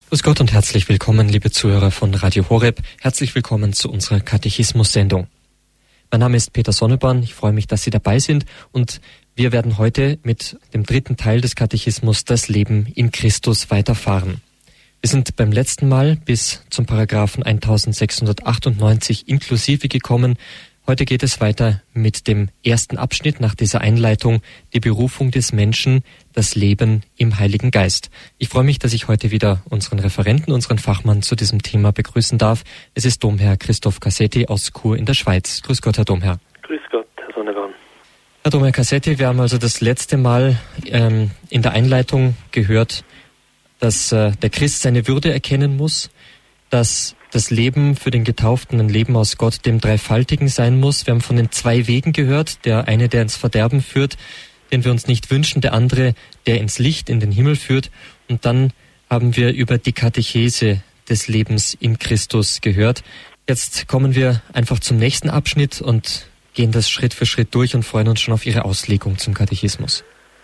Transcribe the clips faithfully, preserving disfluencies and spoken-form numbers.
Grüß Gott und herzlich willkommen, liebe Zuhörer von Radio Horeb. Herzlich willkommen zu unserer Katechismus-Sendung. Mein Name ist Peter Sonneborn, ich freue mich, dass Sie dabei sind und wir werden heute mit dem dritten Teil des Katechismus, das Leben in Christus, weiterfahren. Wir sind beim letzten Mal bis zum Paragraphen eintausendsechshundertachtundneunzig inklusive gekommen. Heute geht es weiter mit dem ersten Abschnitt nach dieser Einleitung, die Berufung des Menschen, das Leben im Heiligen Geist. Ich freue mich, dass ich heute wieder unseren Referenten, unseren Fachmann zu diesem Thema begrüßen darf. Es ist Domherr Christoph Cassetti aus Chur in der Schweiz. Grüß Gott, Herr Domherr. Grüß Gott, Herr Sonneborn. Herr Domherr Cassetti, wir haben also das letzte Mal ähm, in der Einleitung gehört, dass äh, der Christ seine Würde erkennen muss, dass das Leben für den Getauften ein Leben aus Gott, dem Dreifaltigen sein muss. Wir haben von den zwei Wegen gehört. Der eine, der ins Verderben führt, den wir uns nicht wünschen. Der andere, der ins Licht, in den Himmel führt. Und dann haben wir über die Katechese des Lebens in Christus gehört. Jetzt kommen wir einfach zum nächsten Abschnitt und gehen das Schritt für Schritt durch und freuen uns schon auf Ihre Auslegung zum Katechismus.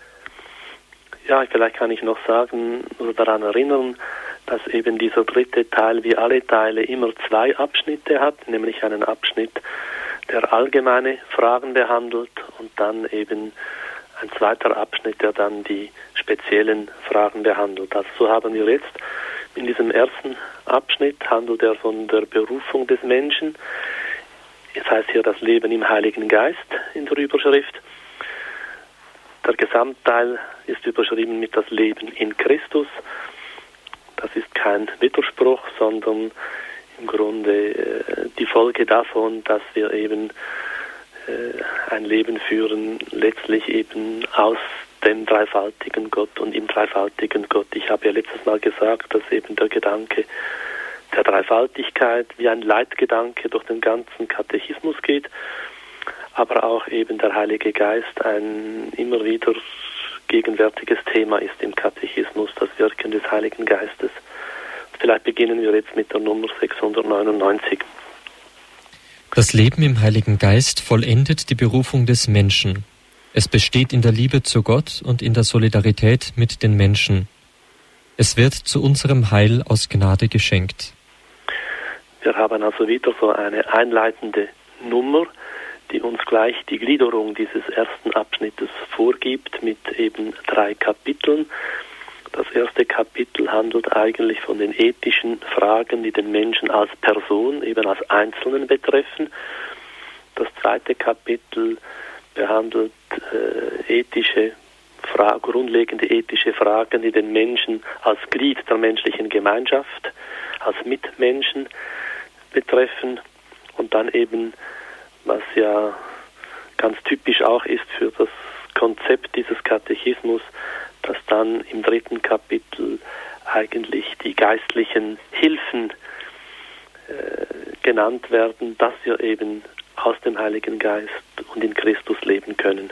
Ja, vielleicht kann ich noch sagen oder daran erinnern, dass eben dieser dritte Teil wie alle Teile immer zwei Abschnitte hat, nämlich einen Abschnitt, der allgemeine Fragen behandelt und dann eben ein zweiter Abschnitt, der dann die speziellen Fragen behandelt. Also so haben wir jetzt in diesem ersten Abschnitt, handelt er von der Berufung des Menschen. Es heißt hier das Leben im Heiligen Geist in der Überschrift. Der Gesamtteil ist überschrieben mit das Leben in Christus. Das ist kein Widerspruch, sondern im Grunde äh, die Folge davon, dass wir eben äh, ein Leben führen, letztlich eben aus dem dreifaltigen Gott und im dreifaltigen Gott. Ich habe ja letztes Mal gesagt, dass eben der Gedanke der Dreifaltigkeit wie ein Leitgedanke durch den ganzen Katechismus geht, aber auch eben der Heilige Geist ein immer wieder gegenwärtiges Thema ist im Katechismus, das Wirken des Heiligen Geistes. Vielleicht beginnen wir jetzt mit der Nummer sechshundertneunundneunzig. Das Leben im Heiligen Geist vollendet die Berufung des Menschen. Es besteht in der Liebe zu Gott und in der Solidarität mit den Menschen. Es wird zu unserem Heil aus Gnade geschenkt. Wir haben also wieder so eine einleitende Nummer, die uns gleich die Gliederung dieses ersten Abschnittes vorgibt mit eben drei Kapiteln. Das erste Kapitel handelt eigentlich von den ethischen Fragen, die den Menschen als Person, eben als Einzelnen betreffen. Das zweite Kapitel behandelt äh, ethische Fra- grundlegende ethische Fragen, die den Menschen als Glied der menschlichen Gemeinschaft, als Mitmenschen betreffen. Und dann eben, was ja ganz typisch auch ist für das Konzept dieses Katechismus, dass dann im dritten Kapitel eigentlich die geistlichen Hilfen äh, genannt werden, dass wir eben aus dem Heiligen Geist und in Christus leben können.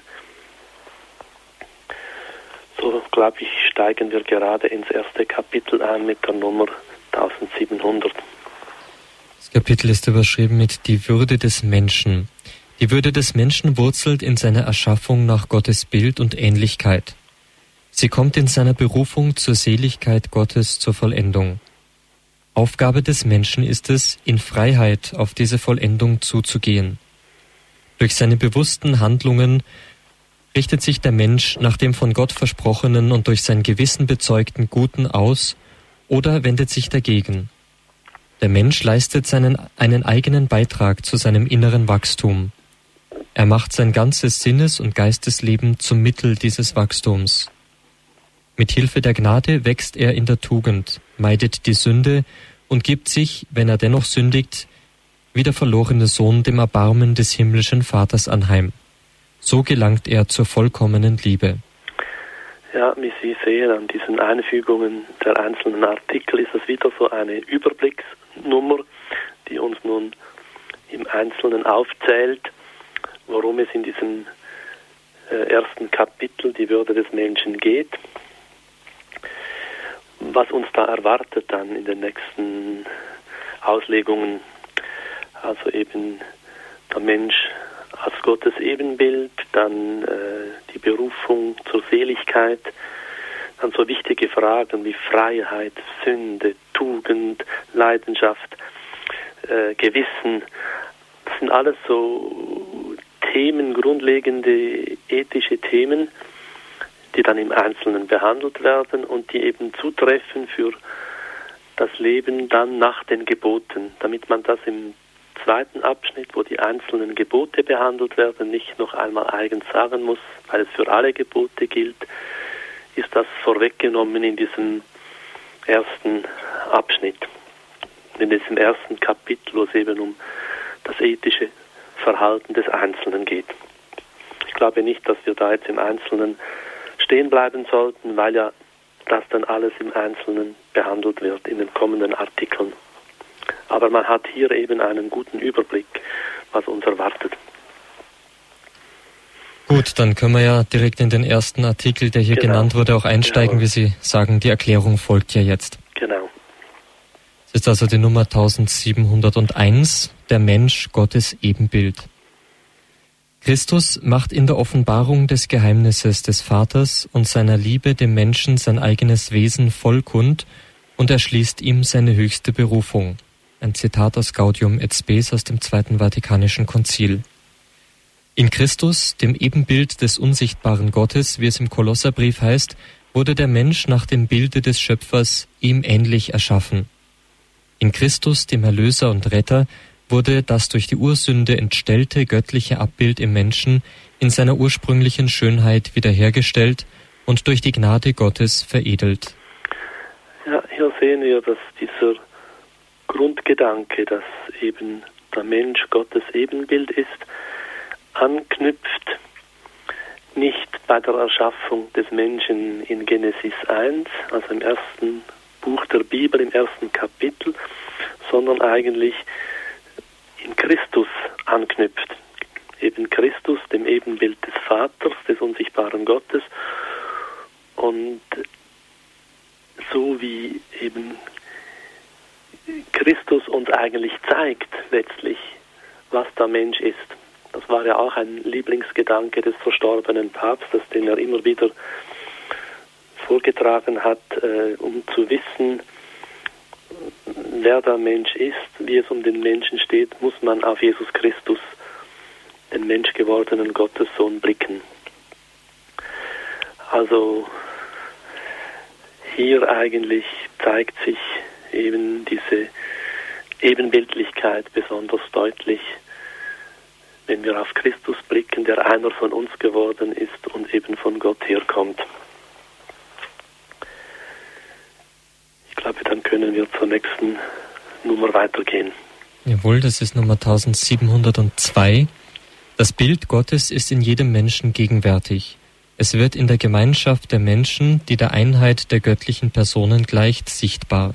So, glaube ich, steigen wir gerade ins erste Kapitel ein mit der Nummer siebzehnhundert. Das Kapitel ist überschrieben mit die Würde des Menschen. Die Würde des Menschen wurzelt in seiner Erschaffung nach Gottes Bild und Ähnlichkeit. Sie kommt in seiner Berufung zur Seligkeit Gottes zur Vollendung. Aufgabe des Menschen ist es, in Freiheit auf diese Vollendung zuzugehen. Durch seine bewussten Handlungen richtet sich der Mensch nach dem von Gott versprochenen und durch sein Gewissen bezeugten Guten aus oder wendet sich dagegen. Der Mensch leistet seinen, einen eigenen Beitrag zu seinem inneren Wachstum. Er macht sein ganzes Sinnes- und Geistesleben zum Mittel dieses Wachstums. Mit Hilfe der Gnade wächst er in der Tugend, meidet die Sünde und gibt sich, wenn er dennoch sündigt, wie der verlorene Sohn dem Erbarmen des himmlischen Vaters anheim. So gelangt er zur vollkommenen Liebe. Ja, wie Sie sehen an diesen Einfügungen der einzelnen Artikel ist es wieder so eine Überblicksnummer, die uns nun im Einzelnen aufzählt, worum es in diesem äh, ersten Kapitel, die Würde des Menschen, geht. Was uns da erwartet dann in den nächsten Auslegungen, also eben der Mensch als Gottes Ebenbild, dann äh, die Berufung zur Seligkeit, an so wichtige Fragen wie Freiheit, Sünde, Tugend, Leidenschaft, äh, Gewissen. Das sind alles so Themen, grundlegende ethische Themen, die dann im Einzelnen behandelt werden und die eben zutreffen für das Leben dann nach den Geboten, damit man das im zweiten Abschnitt, wo die einzelnen Gebote behandelt werden, nicht noch einmal eigens sagen muss, weil es für alle Gebote gilt, ist das vorweggenommen in diesem ersten Abschnitt, in diesem ersten Kapitel, wo es eben um das ethische Verhalten des Einzelnen geht. Ich glaube nicht, dass wir da jetzt im Einzelnen stehen bleiben sollten, weil ja das dann alles im Einzelnen behandelt wird in den kommenden Artikeln. Aber man hat hier eben einen guten Überblick, was uns erwartet. Gut, dann können wir ja direkt in den ersten Artikel, der hier genau genannt wurde, auch einsteigen, genau, wie Sie sagen. Die Erklärung folgt ja jetzt. Genau. Es ist also die Nummer eintausendsiebenhunderteins, der Mensch Gottes Ebenbild. Christus macht in der Offenbarung des Geheimnisses des Vaters und seiner Liebe dem Menschen sein eigenes Wesen voll kund und erschließt ihm seine höchste Berufung. Ein Zitat aus Gaudium et Spes aus dem Zweiten Vatikanischen Konzil. In Christus, dem Ebenbild des unsichtbaren Gottes, wie es im Kolosserbrief heißt, wurde der Mensch nach dem Bilde des Schöpfers ihm ähnlich erschaffen. In Christus, dem Erlöser und Retter, wurde das durch die Ursünde entstellte göttliche Abbild im Menschen in seiner ursprünglichen Schönheit wiederhergestellt und durch die Gnade Gottes veredelt. Ja, hier sehen wir, dass dieser Grundgedanke, dass eben der Mensch Gottes Ebenbild ist, anknüpft nicht bei der Erschaffung des Menschen in Genesis eins, also im ersten Buch der Bibel, im ersten Kapitel, sondern eigentlich in Christus anknüpft. Eben Christus, dem Ebenbild des Vaters, des unsichtbaren Gottes. Und so wie eben Christus uns eigentlich zeigt, letztlich, was der Mensch ist. Das war ja auch ein Lieblingsgedanke des verstorbenen Papstes, den er immer wieder vorgetragen hat, äh, um zu wissen, wer der Mensch ist, wie es um den Menschen steht, muss man auf Jesus Christus, den menschgewordenen Gottessohn, blicken. Also hier eigentlich zeigt sich eben diese Ebenbildlichkeit besonders deutlich, wenn wir auf Christus blicken, der einer von uns geworden ist und eben von Gott herkommt. Ich glaube, dann können wir zur nächsten Nummer weitergehen. Jawohl, das ist Nummer eintausendsiebenhundertzwei. Das Bild Gottes ist in jedem Menschen gegenwärtig. Es wird in der Gemeinschaft der Menschen, die der Einheit der göttlichen Personen gleicht, sichtbar.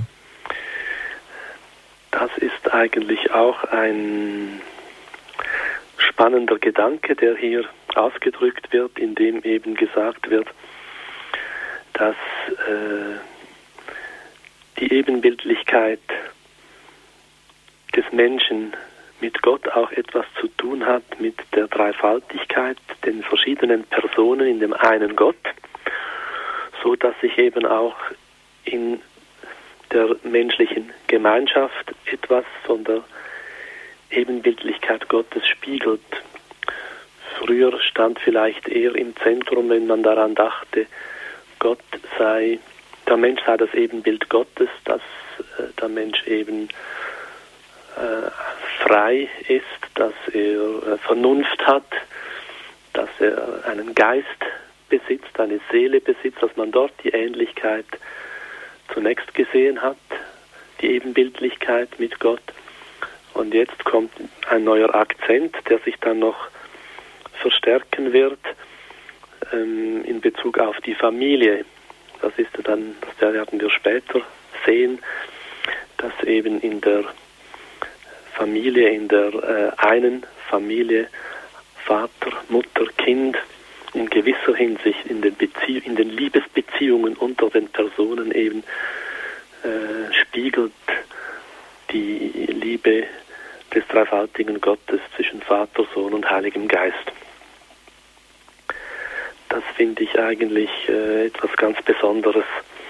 Das ist eigentlich auch ein spannender Gedanke, der hier ausgedrückt wird, indem eben gesagt wird, dass äh, die Ebenbildlichkeit des Menschen mit Gott auch etwas zu tun hat, mit der Dreifaltigkeit, den verschiedenen Personen in dem einen Gott, so dass sich eben auch in der menschlichen Gemeinschaft etwas von der Ebenbildlichkeit Gottes spiegelt. Früher stand vielleicht eher im Zentrum, wenn man daran dachte, Gott sei, der Mensch sei das Ebenbild Gottes, dass äh, der Mensch eben äh, frei ist, dass er äh, Vernunft hat, dass er einen Geist besitzt, eine Seele besitzt, dass man dort die Ähnlichkeit zunächst gesehen hat, die Ebenbildlichkeit mit Gott. Und jetzt kommt ein neuer Akzent, der sich dann noch verstärken wird ähm, in Bezug auf die Familie. Das ist dann, das werden wir später sehen, dass eben in der Familie, in der äh, einen Familie Vater, Mutter, Kind in gewisser Hinsicht in den, Bezie- in den Liebesbeziehungen unter den Personen eben äh, spiegelt die Liebe des dreifaltigen Gottes zwischen Vater, Sohn und Heiligem Geist. das finde ich eigentlich äh, etwas ganz Besonderes.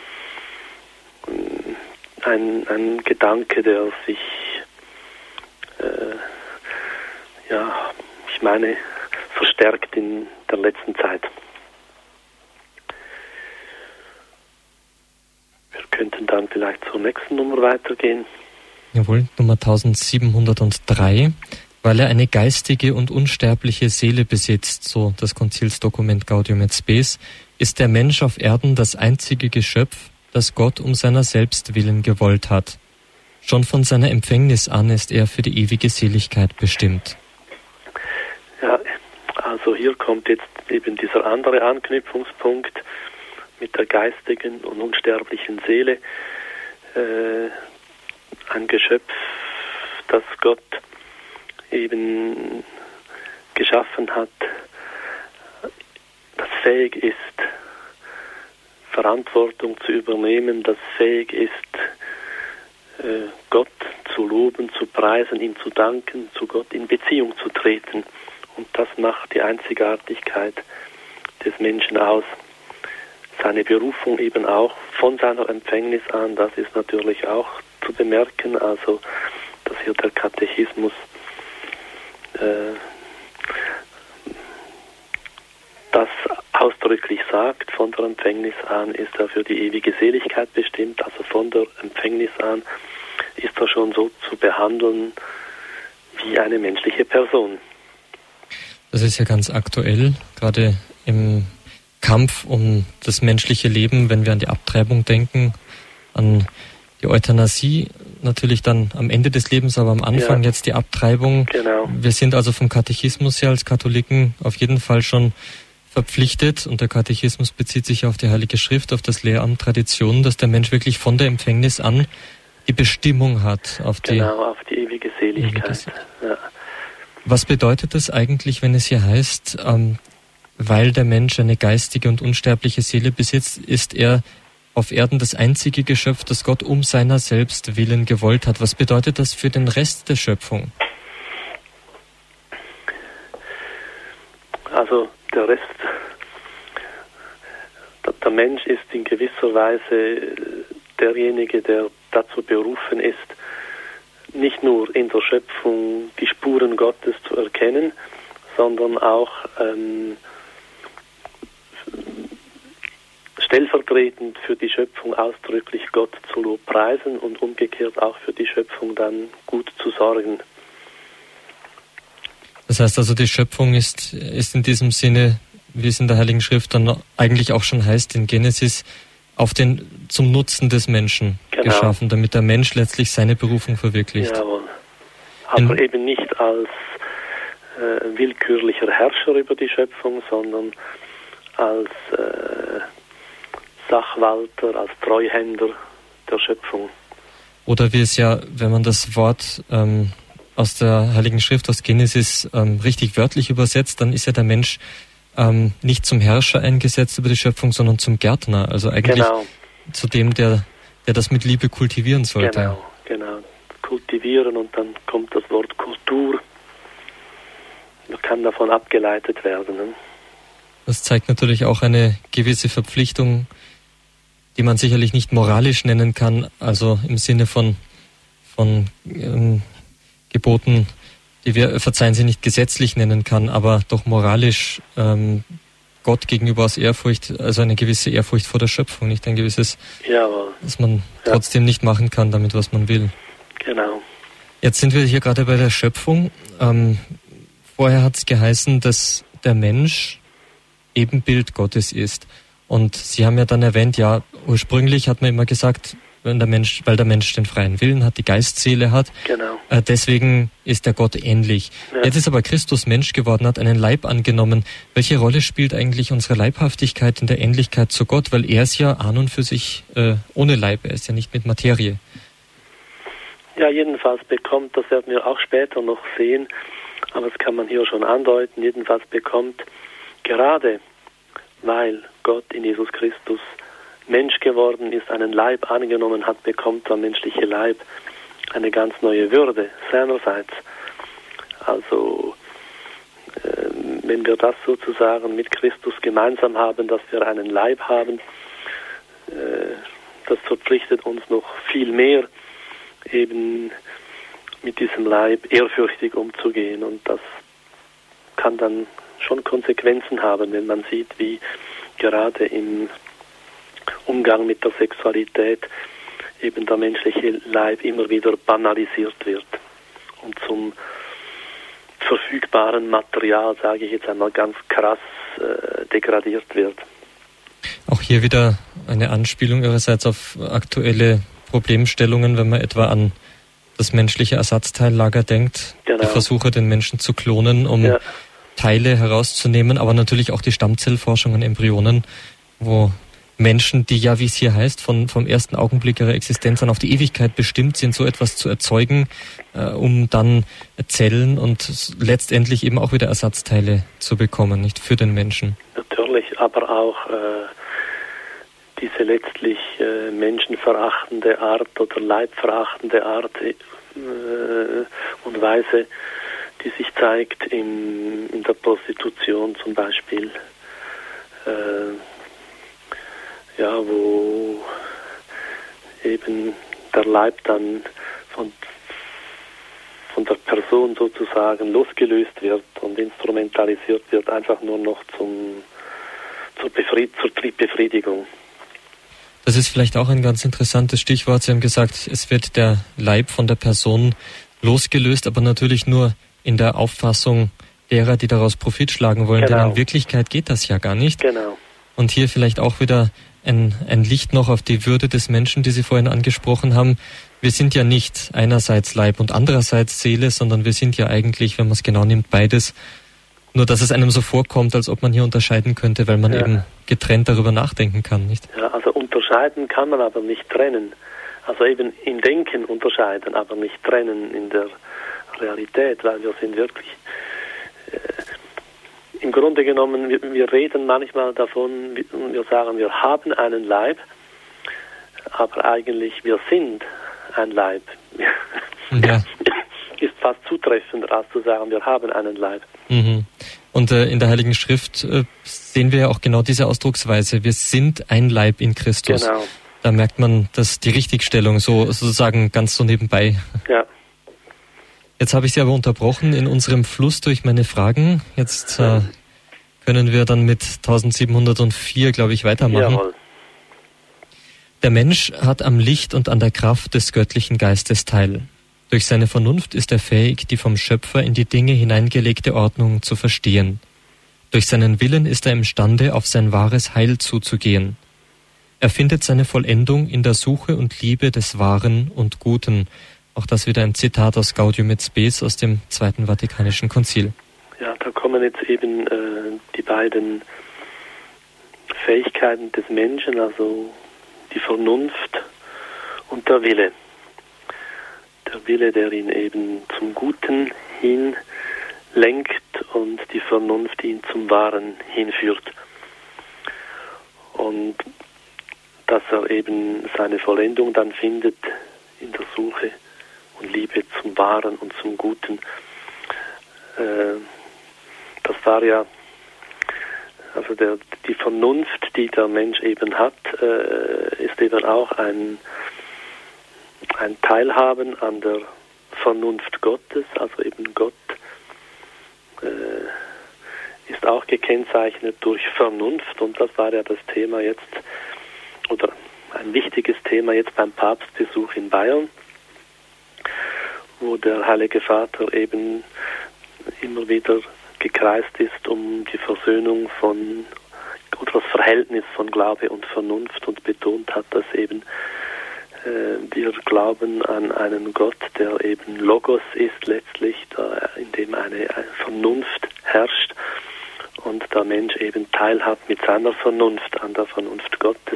Ein, ein Gedanke, der sich, äh, ja, ich meine, verstärkt in der letzten Zeit. Wir könnten dann vielleicht zur nächsten Nummer weitergehen. Jawohl, Nummer eintausendsiebenhundertdrei. Weil er eine geistige und unsterbliche Seele besitzt, so das Konzilsdokument Gaudium et Spes, ist der Mensch auf Erden das einzige Geschöpf, das Gott um seiner selbst willen gewollt hat. Schon von seiner Empfängnis an ist er für die ewige Seligkeit bestimmt. Ja, also hier kommt jetzt eben dieser andere Anknüpfungspunkt mit der geistigen und unsterblichen Seele. Äh, ein Geschöpf, das Gott eben geschaffen hat, das fähig ist, Verantwortung zu übernehmen, das fähig ist, äh, Gott zu loben, zu preisen, ihm zu danken, zu Gott in Beziehung zu treten. Und das macht die Einzigartigkeit des Menschen aus. Seine Berufung eben auch von seiner Empfängnis an, das ist natürlich auch zu bemerken, also dass hier der Katechismus äh, das ausdrücklich sagt, von der Empfängnis an ist er für die ewige Seligkeit bestimmt, also von der Empfängnis an ist er schon so zu behandeln wie eine menschliche Person. Das ist ja ganz aktuell, gerade im Kampf um das menschliche Leben, wenn wir an die Abtreibung denken, an die Euthanasie, natürlich dann am Ende des Lebens, aber am Anfang ja. Jetzt die Abtreibung. Genau. Wir sind also vom Katechismus her als Katholiken auf jeden Fall schon verpflichtet, und der Katechismus bezieht sich auf die Heilige Schrift, auf das Lehramt Tradition, dass der Mensch wirklich von der Empfängnis an die Bestimmung hat auf die, genau, auf die ewige Seligkeit. Ewige ja. Was bedeutet das eigentlich, wenn es hier heißt, ähm, weil der Mensch eine geistige und unsterbliche Seele besitzt, ist er auf Erden das einzige Geschöpf, das Gott um seiner selbst willen gewollt hat? Was bedeutet das für den Rest der Schöpfung? Also der Rest, der Mensch ist in gewisser Weise derjenige, der dazu berufen ist, nicht nur in der Schöpfung die Spuren Gottes zu erkennen, sondern auch ähm, stellvertretend für die Schöpfung ausdrücklich Gott zu lobpreisen und umgekehrt auch für die Schöpfung dann gut zu sorgen. Das heißt also, die Schöpfung ist, ist in diesem Sinne, wie es in der Heiligen Schrift dann eigentlich auch schon heißt, in Genesis, auf den, zum Nutzen des Menschen genau. geschaffen, damit der Mensch letztlich seine Berufung verwirklicht. Jawohl. Aber in, eben nicht als äh, willkürlicher Herrscher über die Schöpfung, sondern als äh, Sachwalter, als Treuhänder der Schöpfung. Oder wie es ja, wenn man das Wort ähm, aus der Heiligen Schrift, aus Genesis, ähm, richtig wörtlich übersetzt, dann ist ja der Mensch ähm, nicht zum Herrscher eingesetzt über die Schöpfung, sondern zum Gärtner. Also eigentlich genau. zu dem, der, der das mit Liebe kultivieren sollte. Genau, genau. Kultivieren, und dann kommt das Wort Kultur. Das kann davon abgeleitet werden. Ne? Das zeigt natürlich auch eine gewisse Verpflichtung, die man sicherlich nicht moralisch nennen kann, also im Sinne von, von ähm, Geboten, die wir, verzeihen Sie, nicht gesetzlich nennen kann, aber doch moralisch ähm, Gott gegenüber aus Ehrfurcht, also eine gewisse Ehrfurcht vor der Schöpfung, nicht ein gewisses, ja, aber, dass man ja. trotzdem nicht machen kann damit, was man will. Genau. Jetzt sind wir hier gerade bei der Schöpfung. Ähm, vorher hat es geheißen, dass der Mensch Ebenbild Gottes ist. Und Sie haben ja dann erwähnt, ja, ursprünglich hat man immer gesagt, wenn der Mensch, weil der Mensch den freien Willen hat, die Geistseele hat, genau. äh, deswegen ist er Gott ähnlich. Ja. Jetzt ist aber Christus Mensch geworden, hat einen Leib angenommen. Welche Rolle spielt eigentlich unsere Leibhaftigkeit in der Ähnlichkeit zu Gott? Weil er ist ja an und für sich äh, ohne Leib, er ist ja nicht mit Materie. Ja, jedenfalls bekommt, das werden wir auch später noch sehen, aber das kann man hier schon andeuten, jedenfalls bekommt gerade, weil Gott in Jesus Christus Mensch geworden ist, einen Leib angenommen hat, bekommt der menschliche Leib eine ganz neue Würde seinerseits. Also äh, wenn wir das sozusagen mit Christus gemeinsam haben, dass wir einen Leib haben, äh, das verpflichtet uns noch viel mehr, eben mit diesem Leib ehrfürchtig umzugehen. Und das kann dann schon Konsequenzen haben, wenn man sieht, wie gerade im Umgang mit der Sexualität eben der menschliche Leib immer wieder banalisiert wird und zum verfügbaren Material, sage ich jetzt einmal ganz krass, äh, degradiert wird. Auch hier wieder eine Anspielung Ihrerseits auf aktuelle Problemstellungen, wenn man etwa an das menschliche Ersatzteillager denkt, genau. Die Versuche, den Menschen zu klonen, um ja. Teile herauszunehmen, aber natürlich auch die Stammzellforschung an Embryonen, wo Menschen, die ja, wie es hier heißt, von, vom ersten Augenblick ihrer Existenz an auf die Ewigkeit bestimmt sind, so etwas zu erzeugen, äh, um dann Zellen und letztendlich eben auch wieder Ersatzteile zu bekommen, nicht für den Menschen. Natürlich, aber auch äh, diese letztlich äh, menschenverachtende Art oder leibverachtende Art äh, und Weise, die sich zeigt in, in der Prostitution zum Beispiel, äh, ja, wo eben der Leib dann von, von der Person sozusagen losgelöst wird und instrumentalisiert wird, einfach nur noch zum, zur, Befried- zur Triebbefriedigung. Das ist vielleicht auch ein ganz interessantes Stichwort. Sie haben gesagt, es wird der Leib von der Person losgelöst, aber natürlich nur in der Auffassung derer, die daraus Profit schlagen wollen. Genau. Denn in Wirklichkeit geht das ja gar nicht. Genau. Und hier vielleicht auch wieder ein, ein Licht noch auf die Würde des Menschen, die Sie vorhin angesprochen haben. Wir sind ja nicht einerseits Leib und andererseits Seele, sondern wir sind ja eigentlich, wenn man es genau nimmt, beides. Nur, dass es einem so vorkommt, als ob man hier unterscheiden könnte, weil man ja. eben getrennt darüber nachdenken kann, nicht? Ja, also unterscheiden kann man aber nicht trennen. Also eben im Denken unterscheiden, aber nicht trennen in der Realität, weil wir sind wirklich äh, im Grunde genommen, wir, wir reden manchmal davon, wir sagen, wir haben einen Leib, aber eigentlich wir sind ein Leib. Ja. Ist fast zutreffender, als zu sagen, wir haben einen Leib. Mhm. Und äh, in der Heiligen Schrift äh, sehen wir ja auch genau diese Ausdrucksweise. Wir sind ein Leib in Christus. Genau. Da merkt man, dass die Richtigstellung so sozusagen ganz so nebenbei. Ja. Jetzt habe ich Sie aber unterbrochen in unserem Fluss durch meine Fragen. Jetzt äh, können wir dann mit eintausendsiebenhundertvier, glaube ich, weitermachen. Jawohl. Der Mensch hat am Licht und an der Kraft des göttlichen Geistes teil. Durch seine Vernunft ist er fähig, die vom Schöpfer in die Dinge hineingelegte Ordnung zu verstehen. Durch seinen Willen ist er imstande, auf sein wahres Heil zuzugehen. Er findet seine Vollendung in der Suche und Liebe des Wahren und Guten. Auch das wieder ein Zitat aus Gaudium et Spes aus dem Zweiten Vatikanischen Konzil. Ja, da kommen jetzt eben äh, die beiden Fähigkeiten des Menschen, also die Vernunft und der Wille. Der Wille, der ihn eben zum Guten hin lenkt und die Vernunft ihn zum Wahren hinführt. Und dass er eben seine Vollendung dann findet in der Suche und Liebe zum Wahren und zum Guten. Äh, das war ja, also der, die Vernunft, die der Mensch eben hat, äh, ist eben auch ein, ein Teilhaben an der Vernunft Gottes, also eben Gott äh, ist auch gekennzeichnet durch Vernunft, und das war ja das Thema jetzt, oder ein wichtiges Thema jetzt beim Papstbesuch in Bayern, wo der Heilige Vater eben immer wieder gekreist ist um die Versöhnung von, oder das Verhältnis von Glaube und Vernunft, und betont hat, dass eben äh, wir glauben an einen Gott, der eben Logos ist letztlich, da, in dem eine, eine Vernunft herrscht und der Mensch eben teilhat mit seiner Vernunft an der Vernunft Gottes,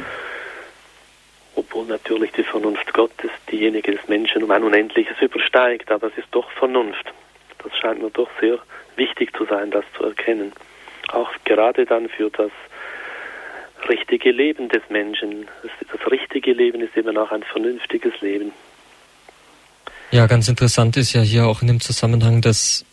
obwohl natürlich die Vernunft Gottes diejenige des Menschen um ein Unendliches übersteigt, aber es ist doch Vernunft. Das scheint mir doch sehr wichtig zu sein, das zu erkennen. Auch gerade dann für das richtige Leben des Menschen. Das, das richtige Leben ist eben auch ein vernünftiges Leben. Ja, ganz interessant ist ja hier auch in dem Zusammenhang, dass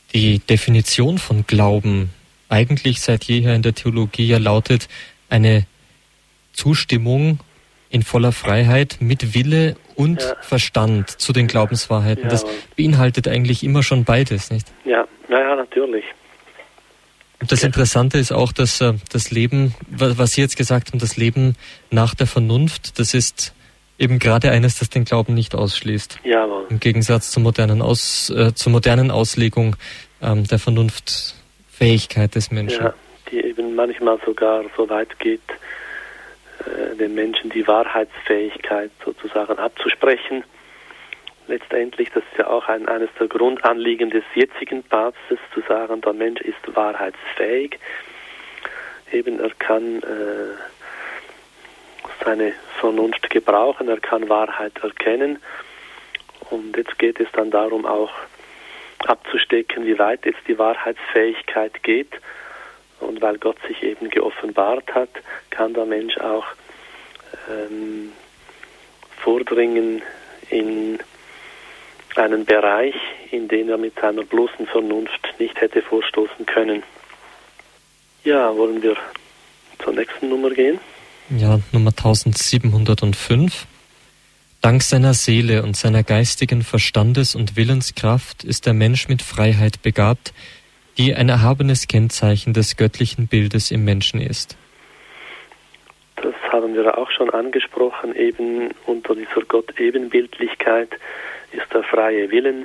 die Definition von Glauben eigentlich seit jeher in der Theologie ja lautet, eine Zustimmung in voller Freiheit mit Wille und ja. Verstand zu den Glaubenswahrheiten. Ja, das beinhaltet eigentlich immer schon beides, nicht? Ja, naja, natürlich. Und das Interessante ist auch, dass äh, das Leben, was Sie jetzt gesagt haben, das Leben nach der Vernunft, das ist eben gerade eines, das den Glauben nicht ausschließt. Jawohl. Im Gegensatz zur modernen, Aus, äh, zur modernen Auslegung ähm, der Vernunftfähigkeit des Menschen. Ja, die eben manchmal sogar so weit geht, äh, den Menschen die Wahrheitsfähigkeit sozusagen abzusprechen. Letztendlich, das ist ja auch ein, eines der Grundanliegen des jetzigen Papstes, zu sagen, der Mensch ist wahrheitsfähig. Eben, er kann äh, seine Vernunft gebrauchen, er kann Wahrheit erkennen. Und jetzt geht es dann darum, auch abzustecken, wie weit jetzt die Wahrheitsfähigkeit geht. Und weil Gott sich eben geoffenbart hat, kann der Mensch auch ähm, vordringen in einen Bereich, in den er mit seiner bloßen Vernunft nicht hätte vorstoßen können. Ja, wollen wir zur nächsten Nummer gehen? Ja, Nummer tausendsiebenhundertfünf. Dank seiner Seele und seiner geistigen Verstandes- und Willenskraft ist der Mensch mit Freiheit begabt, die ein erhabenes Kennzeichen des göttlichen Bildes im Menschen ist. Das haben wir auch schon angesprochen, eben unter dieser Gott-Ebenbildlichkeit ist der freie Willen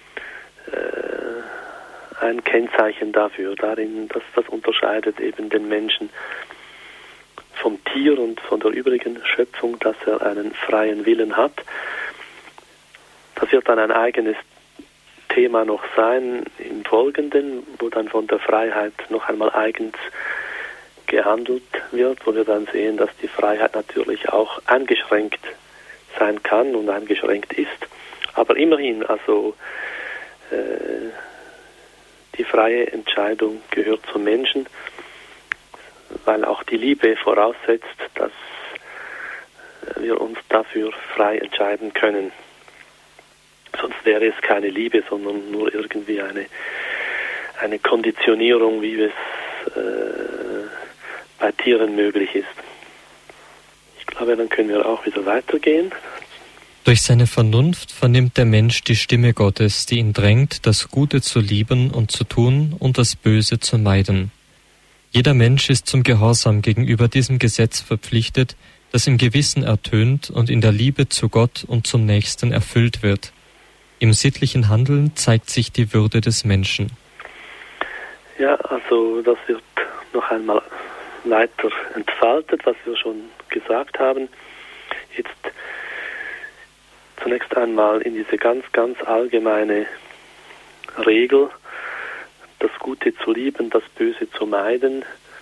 äh, ein Kennzeichen dafür. Darin, dass das unterscheidet eben den Menschen vom Tier und von der übrigen Schöpfung, dass er einen freien Willen hat. Das wird dann ein eigenes Thema noch sein im Folgenden, wo dann von der Freiheit noch einmal eigens gehandelt wird, wo wir dann sehen, dass die Freiheit natürlich auch eingeschränkt sein kann und eingeschränkt ist. Aber immerhin, also äh, die freie Entscheidung gehört zum Menschen, weil auch die Liebe voraussetzt, dass wir uns dafür frei entscheiden können. Sonst wäre es keine Liebe, sondern nur irgendwie eine, eine Konditionierung, wie es äh, bei Tieren möglich ist. Ich glaube, dann können wir auch wieder weitergehen. Durch seine Vernunft vernimmt der Mensch die Stimme Gottes, die ihn drängt, das Gute zu lieben und zu tun und das Böse zu meiden. Jeder Mensch ist zum Gehorsam gegenüber diesem Gesetz verpflichtet, das im Gewissen ertönt und in der Liebe zu Gott und zum Nächsten erfüllt wird. Im sittlichen Handeln zeigt sich die Würde des Menschen. Ja, also das wird noch einmal weiter entfaltet, was wir schon gesagt haben. Jetzt zunächst einmal in diese ganz, ganz allgemeine Regel, das Gute zu lieben, das Böse zu meiden.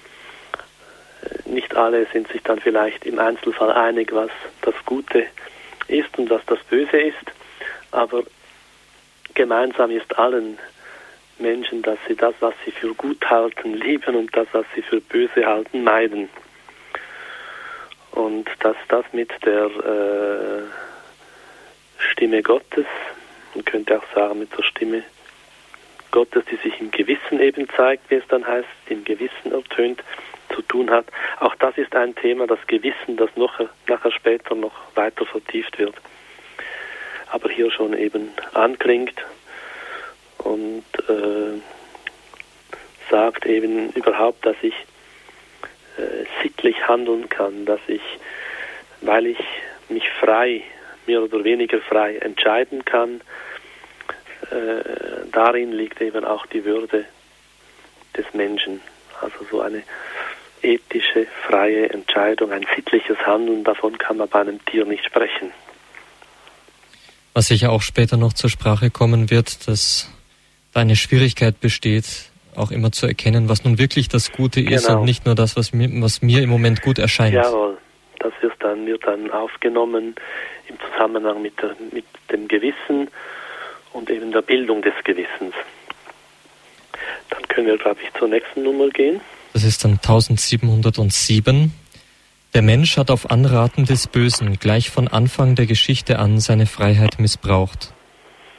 Nicht alle sind sich dann vielleicht im Einzelfall einig, was das Gute ist und was das Böse ist, aber gemeinsam ist allen Menschen, dass sie das, was sie für gut halten, lieben und das, was sie für böse halten, meiden. Und dass das mit der äh, Stimme Gottes, man könnte auch sagen mit der Stimme Gottes, die sich im Gewissen eben zeigt, wie es dann heißt, im Gewissen ertönt, zu tun hat. Auch das ist ein Thema, das Gewissen, das noch, nachher später noch weiter vertieft wird. Aber hier schon eben anklingt und äh, sagt eben überhaupt, dass ich äh, sittlich handeln kann, dass ich, weil ich mich frei, mehr oder weniger frei entscheiden kann, äh, darin liegt eben auch die Würde des Menschen. Also so eine ethische, freie Entscheidung, ein sittliches Handeln, davon kann man bei einem Tier nicht sprechen. Was sicher auch später noch zur Sprache kommen wird, dass da eine Schwierigkeit besteht, auch immer zu erkennen, was nun wirklich das Gute ist, genau, und nicht nur das, was mir, was mir im Moment gut erscheint. Jawohl, das wird dann, wird dann aufgenommen im Zusammenhang mit, der, mit dem Gewissen und eben der Bildung des Gewissens. Dann können wir, glaube ich, zur nächsten Nummer gehen. Das ist dann tausendsiebenhundertsieben. Der Mensch hat auf Anraten des Bösen gleich von Anfang der Geschichte an seine Freiheit missbraucht.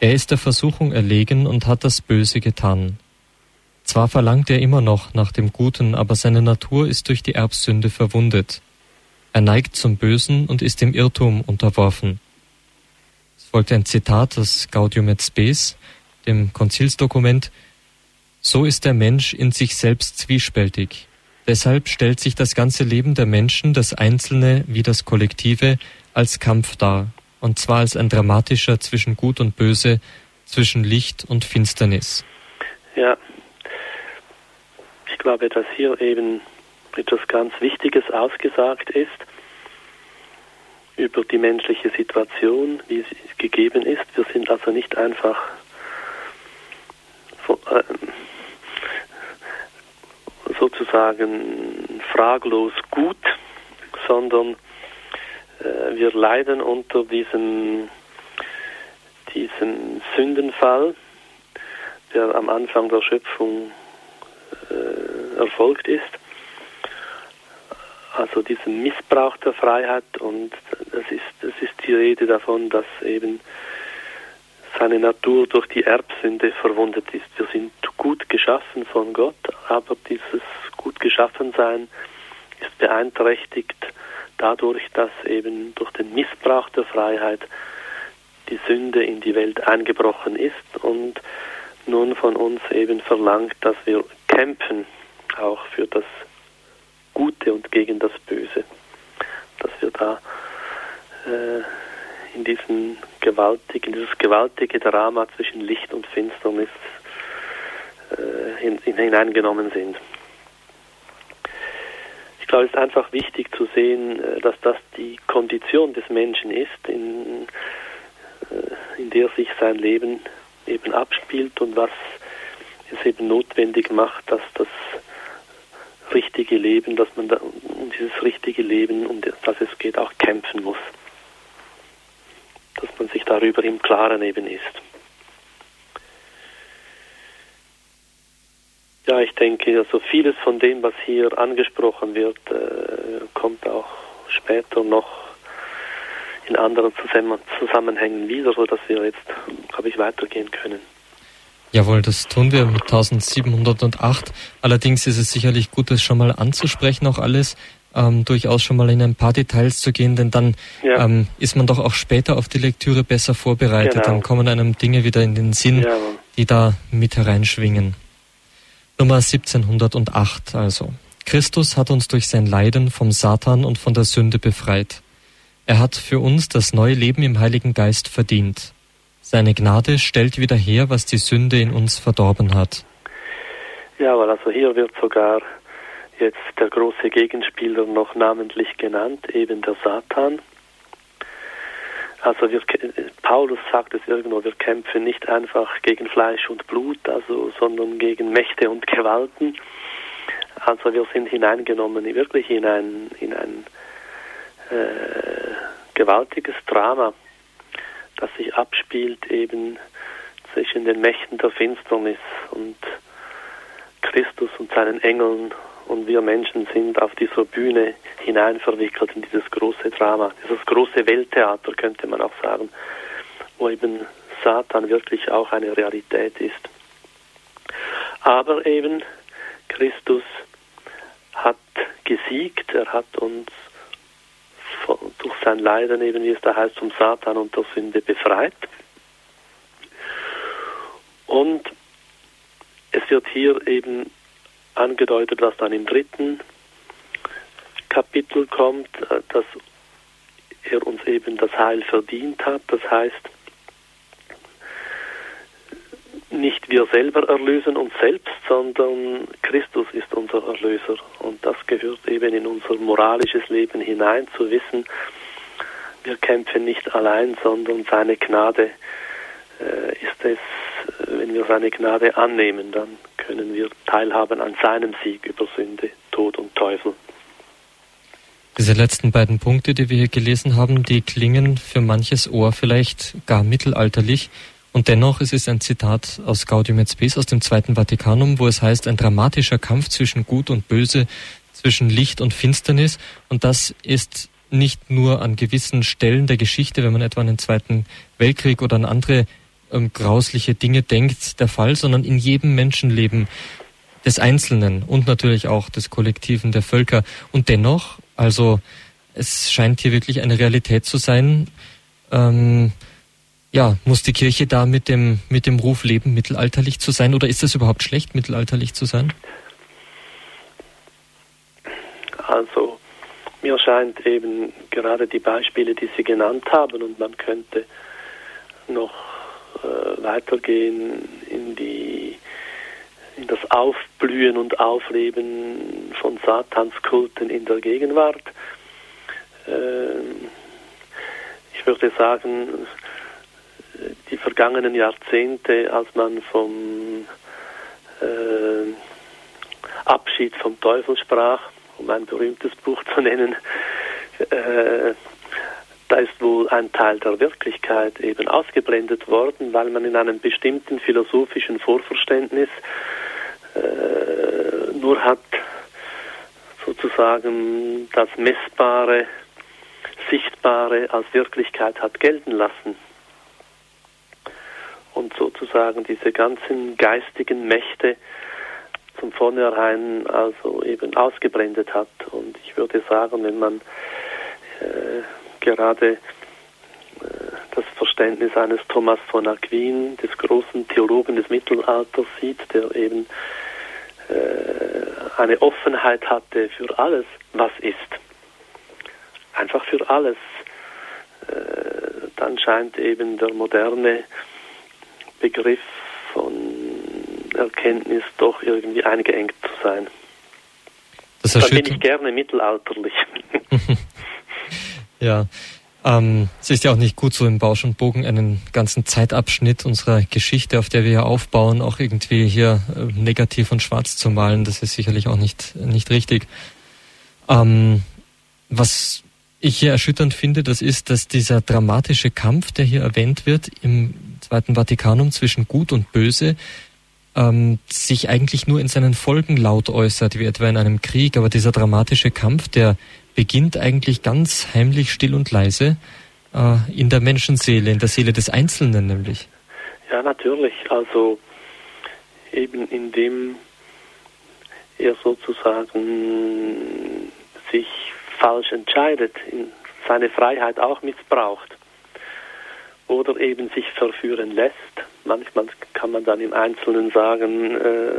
Er ist der Versuchung erlegen und hat das Böse getan. Zwar verlangt er immer noch nach dem Guten, aber seine Natur ist durch die Erbsünde verwundet. Er neigt zum Bösen und ist dem Irrtum unterworfen. Es folgt ein Zitat aus Gaudium et Spes, dem Konzilsdokument. So ist der Mensch in sich selbst zwiespältig. Deshalb stellt sich das ganze Leben der Menschen, das Einzelne wie das Kollektive, als Kampf dar. Und zwar als ein dramatischer zwischen Gut und Böse, zwischen Licht und Finsternis. Ja, ich glaube, dass hier eben etwas ganz Wichtiges ausgesagt ist über die menschliche Situation, wie sie gegeben ist. Wir sind also nicht einfach sozusagen fraglos gut, sondern äh, wir leiden unter diesem, diesem Sündenfall, der am Anfang der Schöpfung äh, erfolgt ist. Also diesem Missbrauch der Freiheit, und es ist, es ist die Rede davon, dass eben seine Natur durch die Erbsünde verwundet ist. Wir sind gut geschaffen von Gott, aber dieses gut Geschaffensein ist beeinträchtigt dadurch, dass eben durch den Missbrauch der Freiheit die Sünde in die Welt eingebrochen ist und nun von uns eben verlangt, dass wir kämpfen, auch für das Gute und gegen das Böse. Dass wir da äh, in diesen gewaltigen, dieses gewaltige Drama zwischen Licht und Finsternis äh, hin, hineingenommen sind. Ich glaube, es ist einfach wichtig zu sehen, dass das die Kondition des Menschen ist, in, äh, in der sich sein Leben eben abspielt und was es eben notwendig macht, dass das richtige Leben, dass man da, um dieses richtige Leben, um das es geht, auch kämpfen muss. Dass man sich darüber im Klaren eben ist. Ja, ich denke, also vieles von dem, was hier angesprochen wird, äh, kommt auch später noch in anderen Zusammenhängen wieder, sodass wir jetzt, glaube ich, weitergehen können. Jawohl, das tun wir mit eintausendsiebenhundertacht. Allerdings ist es sicherlich gut, das schon mal anzusprechen, auch alles. Ähm, durchaus schon mal in ein paar Details zu gehen, denn dann ja. ähm, ist man doch auch später auf die Lektüre besser vorbereitet. Genau. Dann kommen einem Dinge wieder in den Sinn, ja, die da mit hereinschwingen. Nummer siebzehnhundertacht also. Christus hat uns durch sein Leiden vom Satan und von der Sünde befreit. Er hat für uns das neue Leben im Heiligen Geist verdient. Seine Gnade stellt wieder her, was die Sünde in uns verdorben hat. Ja, weil also hier wird sogar jetzt der große Gegenspieler noch namentlich genannt, eben der Satan. Also wir, Paulus sagt es irgendwo, wir kämpfen nicht einfach gegen Fleisch und Blut, also, sondern gegen Mächte und Gewalten. Also wir sind hineingenommen wirklich in ein, in ein äh, gewaltiges Drama, das sich abspielt eben zwischen den Mächten der Finsternis und Christus und seinen Engeln, und wir Menschen sind auf dieser Bühne hinein verwickelt in dieses große Drama, dieses große Welttheater, könnte man auch sagen, wo eben Satan wirklich auch eine Realität ist. Aber eben Christus hat gesiegt, er hat uns durch sein Leiden, eben wie es da heißt, vom Satan und der Sünde befreit. Und es wird hier eben angedeutet, was dann im dritten Kapitel kommt, dass er uns eben das Heil verdient hat. Das heißt, nicht wir selber erlösen uns selbst, sondern Christus ist unser Erlöser. Und das gehört eben in unser moralisches Leben hinein, zu wissen, wir kämpfen nicht allein, sondern seine Gnade äh, ist es, wenn wir seine Gnade annehmen, dann können wir teilhaben an seinem Sieg über Sünde, Tod und Teufel. Diese letzten beiden Punkte, die wir hier gelesen haben, die klingen für manches Ohr vielleicht gar mittelalterlich. Und dennoch ist es ein Zitat aus Gaudium et Spes aus dem Zweiten Vatikanum, wo es heißt, ein dramatischer Kampf zwischen Gut und Böse, zwischen Licht und Finsternis. Und das ist nicht nur an gewissen Stellen der Geschichte, wenn man etwa an den Zweiten Weltkrieg oder an andere ähm, grausliche Dinge denkt, der Fall, sondern in jedem Menschenleben des Einzelnen und natürlich auch des Kollektiven der Völker. Und dennoch, also es scheint hier wirklich eine Realität zu sein, ähm, ja, muss die Kirche da mit dem, mit dem Ruf leben, mittelalterlich zu sein, oder ist es überhaupt schlecht, mittelalterlich zu sein? Also, mir scheint eben gerade die Beispiele, die Sie genannt haben, und man könnte noch äh, weitergehen in die in das Aufblühen und Aufleben von Satanskulten in der Gegenwart. Äh, ich würde sagen, die vergangenen Jahrzehnte, als man vom äh, Abschied vom Teufel sprach, um ein berühmtes Buch zu nennen, äh, da ist wohl ein Teil der Wirklichkeit eben ausgeblendet worden, weil man in einem bestimmten philosophischen Vorverständnis äh, nur hat sozusagen das Messbare, Sichtbare als Wirklichkeit hat gelten lassen. Und sozusagen diese ganzen geistigen Mächte zum Vornherein also eben ausgeblendet hat. Und ich würde sagen, wenn man äh, gerade äh, das Verständnis eines Thomas von Aquin, des großen Theologen des Mittelalters, sieht, der eben äh, eine Offenheit hatte für alles, was ist. Einfach für alles. Äh, dann scheint eben der moderne Begriff von Erkenntnis doch irgendwie eingeengt zu sein. Das Dann bin ich gerne mittelalterlich. Ja, ähm, es ist ja auch nicht gut, so im Bausch und Bogen einen ganzen Zeitabschnitt unserer Geschichte, auf der wir hier aufbauen, auch irgendwie hier äh, negativ und schwarz zu malen. Das ist sicherlich auch nicht, nicht richtig. Ähm, was ich hier erschütternd finde, das ist, dass dieser dramatische Kampf, der hier erwähnt wird im Zweiten Vatikanum zwischen Gut und Böse, ähm, sich eigentlich nur in seinen Folgen laut äußert, wie etwa in einem Krieg. Aber dieser dramatische Kampf, der beginnt eigentlich ganz heimlich, still und leise äh, in der Menschenseele, in der Seele des Einzelnen nämlich. Ja, natürlich. Also eben indem er sozusagen sich falsch entscheidet, seine Freiheit auch missbraucht oder eben sich verführen lässt. Manchmal kann man dann im Einzelnen sagen, äh,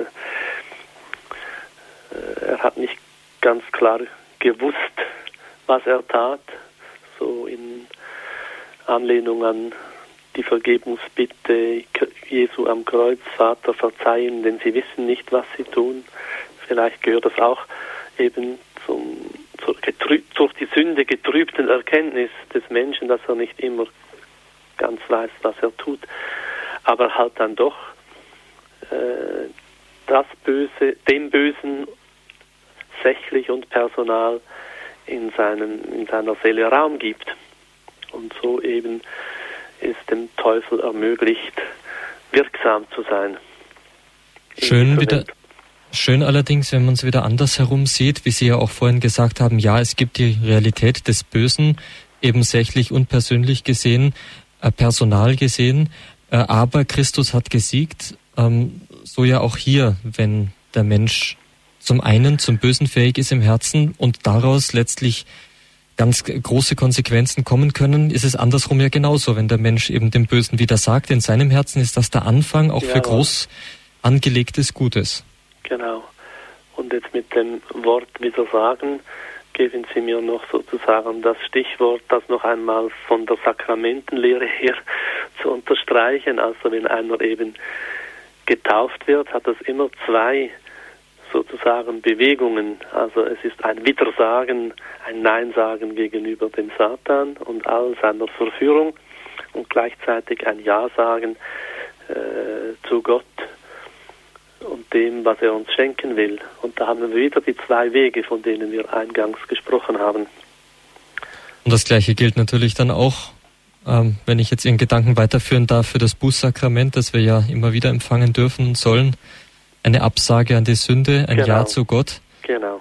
er hat nicht ganz klar gewusst, was er tat, so in Anlehnung an die Vergebungsbitte Jesu am Kreuz, Vater, verzeih ihnen, denn sie wissen nicht, was sie tun. Vielleicht gehört das auch eben zum, zur, zur die Sünde getrübten Erkenntnis des Menschen, dass er nicht immer ganz weiß, was er tut, aber halt dann doch äh, das Böse, dem Bösen sächlich und personal in, seinem, in seiner Seele Raum gibt. Und so eben ist dem Teufel ermöglicht, wirksam zu sein. Schön wieder. Schön allerdings, wenn man es wieder andersherum sieht, wie Sie ja auch vorhin gesagt haben, ja, es gibt die Realität des Bösen, eben sächlich und persönlich gesehen, äh, personal gesehen, äh, aber Christus hat gesiegt, ähm, so ja auch hier, wenn der Mensch zum einen zum Bösen fähig ist im Herzen und daraus letztlich ganz große Konsequenzen kommen können, ist es andersrum ja genauso. Wenn der Mensch eben dem Bösen widersagt in seinem Herzen, ist das der Anfang auch ja, für groß angelegtes Gutes. Genau. Und jetzt mit dem Wort widersagen, geben Sie mir noch sozusagen das Stichwort, das noch einmal von der Sakramentenlehre her zu unterstreichen. Also wenn einer eben getauft wird, hat das immer zwei sozusagen Bewegungen. Also es ist ein Widersagen, ein Nein sagen gegenüber dem Satan und all seiner Verführung und gleichzeitig ein Ja sagen äh, zu Gott und dem, was er uns schenken will. Und da haben wir wieder die zwei Wege, von denen wir eingangs gesprochen haben. Und das Gleiche gilt natürlich dann auch, ähm, wenn ich jetzt Ihren Gedanken weiterführen darf, für das Bußsakrament, das wir ja immer wieder empfangen dürfen und sollen. Eine Absage an die Sünde, ein genau. Ja zu Gott. Genau.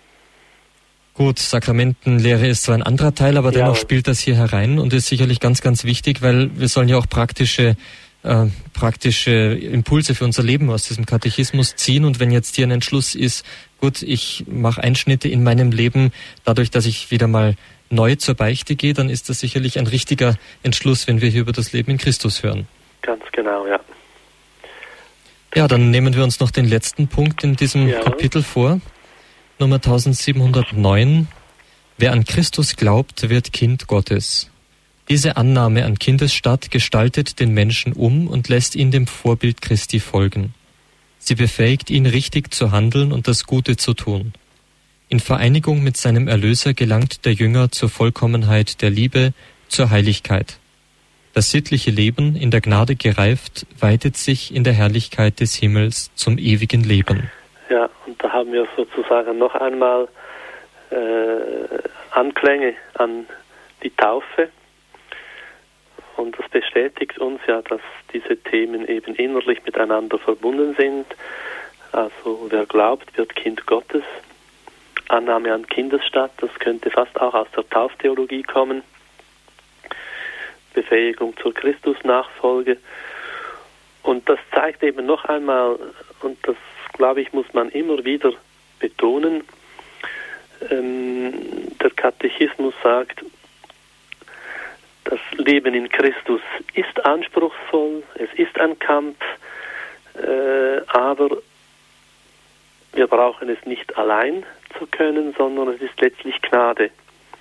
Gut, Sakramentenlehre ist zwar ein anderer Teil, aber dennoch ja. spielt das hier herein und ist sicherlich ganz, ganz wichtig, weil wir sollen ja auch praktische äh, praktische Impulse für unser Leben aus diesem Katechismus ziehen. Und wenn jetzt hier ein Entschluss ist, gut, ich mache Einschnitte in meinem Leben, dadurch, dass ich wieder mal neu zur Beichte gehe, dann ist das sicherlich ein richtiger Entschluss, wenn wir hier über das Leben in Christus hören. Ganz genau, ja. Ja, dann nehmen wir uns noch den letzten Punkt in diesem ja. Kapitel vor. Nummer eintausendsiebenhundertneun. Wer an Christus glaubt, wird Kind Gottes. Diese Annahme an Kindesstatt gestaltet den Menschen um und lässt ihn dem Vorbild Christi folgen. Sie befähigt ihn, richtig zu handeln und das Gute zu tun. In Vereinigung mit seinem Erlöser gelangt der Jünger zur Vollkommenheit der Liebe, zur Heiligkeit. Das sittliche Leben, in der Gnade gereift, weitet sich in der Herrlichkeit des Himmels zum ewigen Leben. Ja, und da haben wir sozusagen noch einmal äh, Anklänge an die Taufe. Und das bestätigt uns ja, dass diese Themen eben innerlich miteinander verbunden sind. Also wer glaubt, wird Kind Gottes. Annahme an Kindesstatt, das könnte fast auch aus der Tauftheologie kommen. Befähigung zur Christusnachfolge. Und das zeigt eben noch einmal, und das, glaube ich, muss man immer wieder betonen, ähm, der Katechismus sagt, das Leben in Christus ist anspruchsvoll, es ist ein Kampf, äh, aber wir brauchen es nicht allein zu können, sondern es ist letztlich Gnade.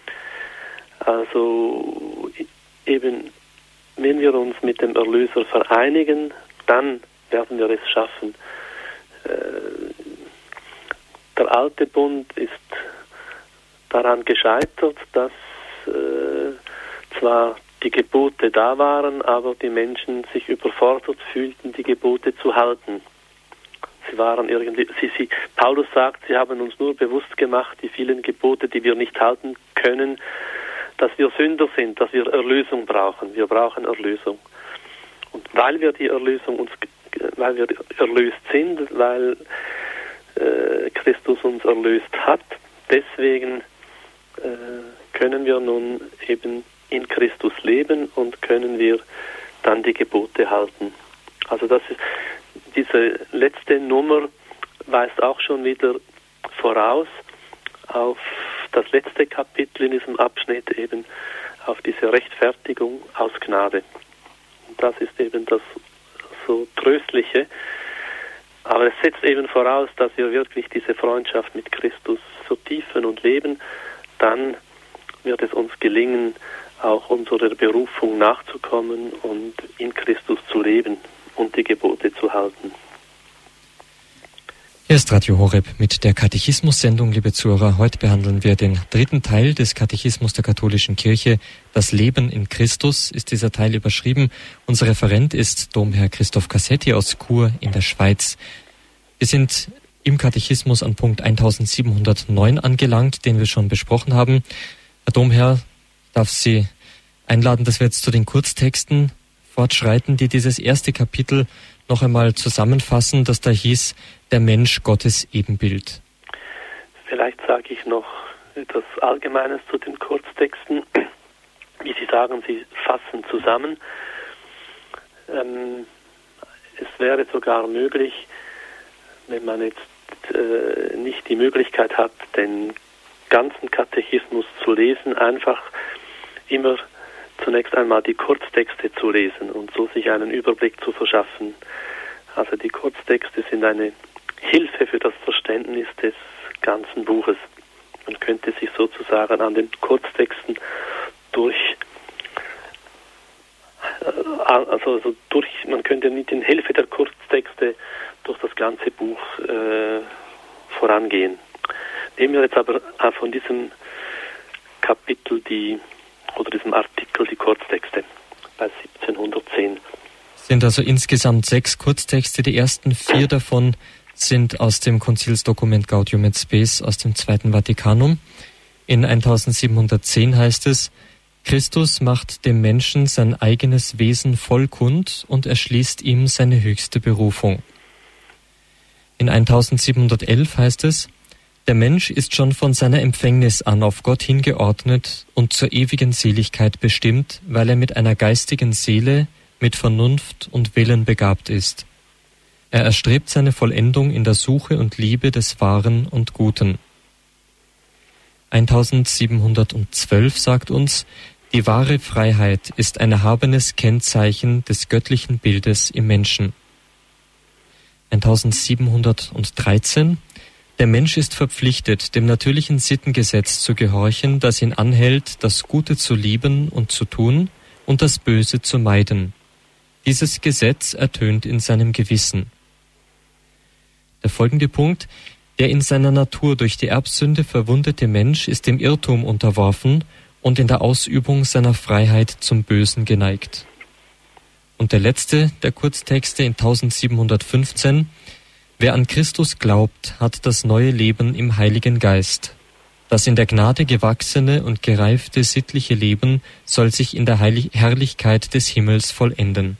Also eben, wenn wir uns mit dem Erlöser vereinigen, dann werden wir es schaffen. Äh, der alte Bund ist daran gescheitert, dass äh, zwar die Gebote da waren, aber die Menschen sich überfordert fühlten, die Gebote zu halten. Sie waren irgendwie, sie, sie, Paulus sagt, sie haben uns nur bewusst gemacht, die vielen Gebote, die wir nicht halten können, dass wir Sünder sind, dass wir Erlösung brauchen. Wir brauchen Erlösung. Und weil wir die Erlösung uns, weil wir erlöst sind, weil äh, Christus uns erlöst hat, deswegen äh, können wir nun eben in Christus leben und können wir dann die Gebote halten. Also das ist, diese letzte Nummer weist auch schon wieder voraus auf das letzte Kapitel in diesem Abschnitt, eben auf diese Rechtfertigung aus Gnade. Und das ist eben das so Tröstliche. Aber es setzt eben voraus, dass wir wirklich diese Freundschaft mit Christus vertiefen und leben. Dann wird es uns gelingen, auch unserer Berufung nachzukommen und in Christus zu leben und die Gebote zu halten. Hier ist Radio Horeb mit der Katechismus-Sendung, liebe Zuhörer. Heute behandeln wir den dritten Teil des Katechismus der katholischen Kirche. Das Leben in Christus ist dieser Teil überschrieben. Unser Referent ist Domherr Christoph Cassetti aus Chur in der Schweiz. Wir sind im Katechismus an Punkt eintausendsiebenhundertneun angelangt, den wir schon besprochen haben. Herr Domherr, ich darf Sie einladen, dass wir jetzt zu den Kurztexten fortschreiten, die dieses erste Kapitel noch einmal zusammenfassen, das da hieß, der Mensch Gottes Ebenbild. Vielleicht sage ich noch etwas Allgemeines zu den Kurztexten. Wie Sie sagen, sie fassen zusammen. Ähm, es wäre sogar möglich, wenn man jetzt äh, nicht die Möglichkeit hat, den ganzen Katechismus zu lesen, einfach immer zunächst einmal die Kurztexte zu lesen und so sich einen Überblick zu verschaffen. Also die Kurztexte sind eine Hilfe für das Verständnis des ganzen Buches. Man könnte sich sozusagen an den Kurztexten durch, also, also durch, man könnte mit den Hilfe der Kurztexte durch das ganze Buch äh, vorangehen. Nehmen wir jetzt aber von diesem Kapitel die oder diesem Artikel die Kurztexte bei siebzehnhundertzehn. Es sind also insgesamt sechs Kurztexte. Die ersten vier davon sind aus dem Konzilsdokument Gaudium et Spes aus dem Zweiten Vatikanum. In eintausendsiebenhundertzehn heißt es, Christus macht dem Menschen sein eigenes Wesen voll kund und erschließt ihm seine höchste Berufung. In eintausendsiebenhundertelf heißt es, der Mensch ist schon von seiner Empfängnis an auf Gott hingeordnet und zur ewigen Seligkeit bestimmt, weil er mit einer geistigen Seele, mit Vernunft und Willen begabt ist. Er erstrebt seine Vollendung in der Suche und Liebe des Wahren und Guten. eintausendsiebenhundertzwölf sagt uns, die wahre Freiheit ist ein erhabenes Kennzeichen des göttlichen Bildes im Menschen. eintausendsiebenhundertdreizehn Der Mensch ist verpflichtet, dem natürlichen Sittengesetz zu gehorchen, das ihn anhält, das Gute zu lieben und zu tun und das Böse zu meiden. Dieses Gesetz ertönt in seinem Gewissen. Der folgende Punkt: Der in seiner Natur durch die Erbsünde verwundete Mensch ist dem Irrtum unterworfen und in der Ausübung seiner Freiheit zum Bösen geneigt. Und der letzte der Kurztexte in eintausendsiebenhundertfünfzehn: Wer an Christus glaubt, hat das neue Leben im Heiligen Geist. Das in der Gnade gewachsene und gereifte sittliche Leben soll sich in der Heilig- Herrlichkeit des Himmels vollenden.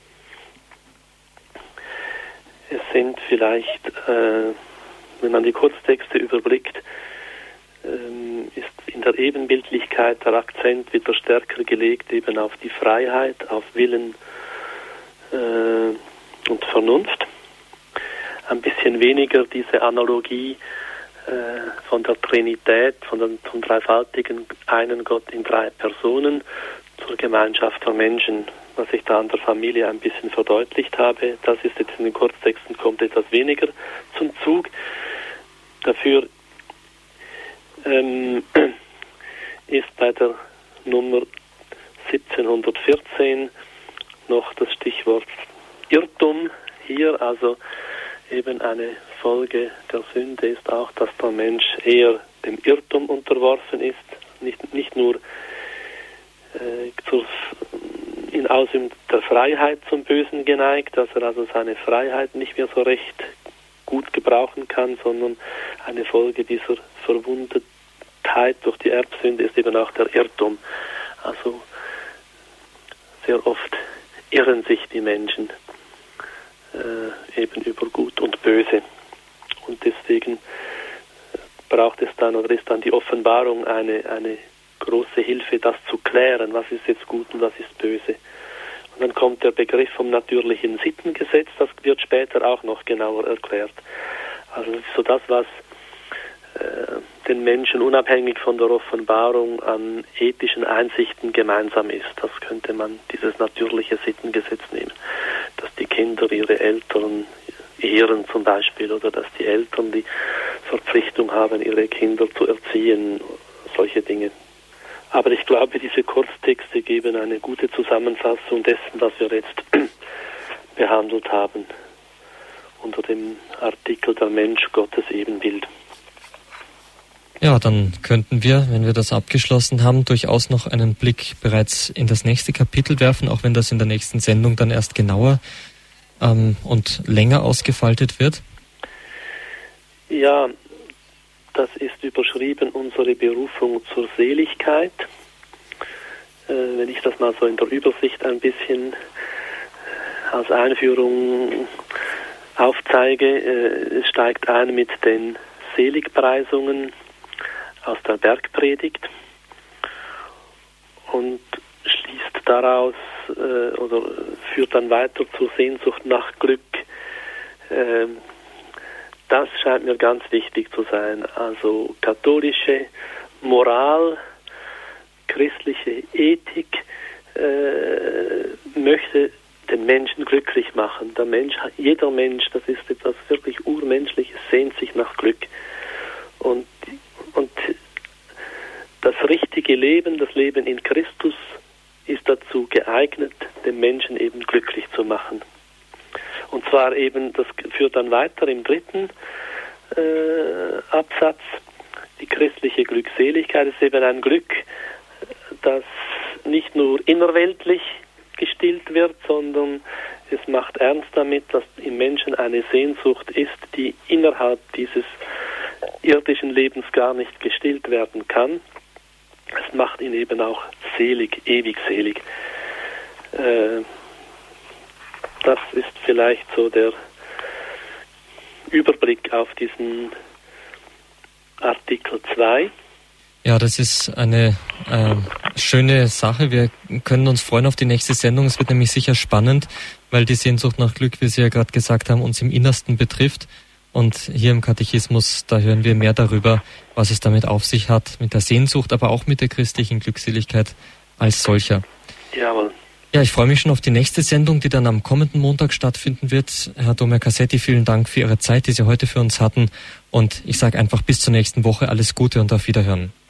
Es sind vielleicht, äh, wenn man die Kurztexte überblickt, ähm, ist in der Ebenbildlichkeit der Akzent wieder stärker gelegt eben auf die Freiheit, auf Willen äh, und Vernunft. Ein bisschen weniger diese Analogie äh, von der Trinität, von dem, vom dreifaltigen einen Gott in drei Personen zur Gemeinschaft der Menschen, was ich da an der Familie ein bisschen verdeutlicht habe. Das ist jetzt in den Kurztexten, kommt etwas weniger zum Zug. Dafür ähm, ist bei der Nummer siebzehnhundertvierzehn noch das Stichwort Irrtum hier, also eben eine Folge der Sünde ist auch, dass der Mensch eher dem Irrtum unterworfen ist, nicht, nicht nur äh, zur, in Ausübung der Freiheit zum Bösen geneigt, dass er also seine Freiheit nicht mehr so recht gut gebrauchen kann, sondern eine Folge dieser Verwundetheit durch die Erbsünde ist eben auch der Irrtum. Also sehr oft irren sich die Menschen Äh, eben über Gut und Böse. Und deswegen braucht es dann oder ist dann die Offenbarung eine, eine große Hilfe, das zu klären, was ist jetzt gut und was ist böse. Und dann kommt der Begriff vom natürlichen Sittengesetz, das wird später auch noch genauer erklärt. Also das ist so das, was äh, den Menschen unabhängig von der Offenbarung an ethischen Einsichten gemeinsam ist. Das könnte man, dieses natürliche Sittengesetz nehmen. Dass die Kinder ihre Eltern ehren zum Beispiel oder dass die Eltern die Verpflichtung haben, ihre Kinder zu erziehen, solche Dinge. Aber ich glaube, diese Kurztexte geben eine gute Zusammenfassung dessen, was wir jetzt behandelt haben unter dem Artikel der Mensch Gottes Ebenbild. Ja, dann könnten wir, wenn wir das abgeschlossen haben, durchaus noch einen Blick bereits in das nächste Kapitel werfen, auch wenn das in der nächsten Sendung dann erst genauer ähm, und länger ausgefaltet wird. Ja, das ist überschrieben, unsere Berufung zur Seligkeit. Äh, wenn ich das mal so in der Übersicht ein bisschen als Einführung aufzeige, äh, es steigt ein mit den Seligpreisungen aus der Bergpredigt und schließt daraus äh, oder führt dann weiter zur Sehnsucht nach Glück. Äh, das scheint mir ganz wichtig zu sein. Also katholische Moral, christliche Ethik äh, möchte den Menschen glücklich machen. Der Mensch, jeder Mensch, das ist etwas wirklich Urmenschliches, sehnt sich nach Glück. Und Und das richtige Leben, das Leben in Christus, ist dazu geeignet, den Menschen eben glücklich zu machen. Und zwar eben, das führt dann weiter im dritten äh, Absatz, die christliche Glückseligkeit ist eben ein Glück, das nicht nur innerweltlich gestillt wird, sondern es macht ernst damit, dass im Menschen eine Sehnsucht ist, die innerhalb dieses irdischen Lebens gar nicht gestillt werden kann. Es macht ihn eben auch selig, ewig selig. Äh, das ist vielleicht so der Überblick auf diesen Artikel zwei. Ja, das ist eine äh, schöne Sache. Wir können uns freuen auf die nächste Sendung. Es wird nämlich sicher spannend, weil die Sehnsucht nach Glück, wie Sie ja gerade gesagt haben, uns im Innersten betrifft. Und hier im Katechismus, da hören wir mehr darüber, was es damit auf sich hat, mit der Sehnsucht, aber auch mit der christlichen Glückseligkeit als solcher. Jawohl. Ja, ich freue mich schon auf die nächste Sendung, die dann am kommenden Montag stattfinden wird. Herr Domer Cassetti, vielen Dank für Ihre Zeit, die Sie heute für uns hatten. Und ich sage einfach bis zur nächsten Woche alles Gute und auf Wiederhören.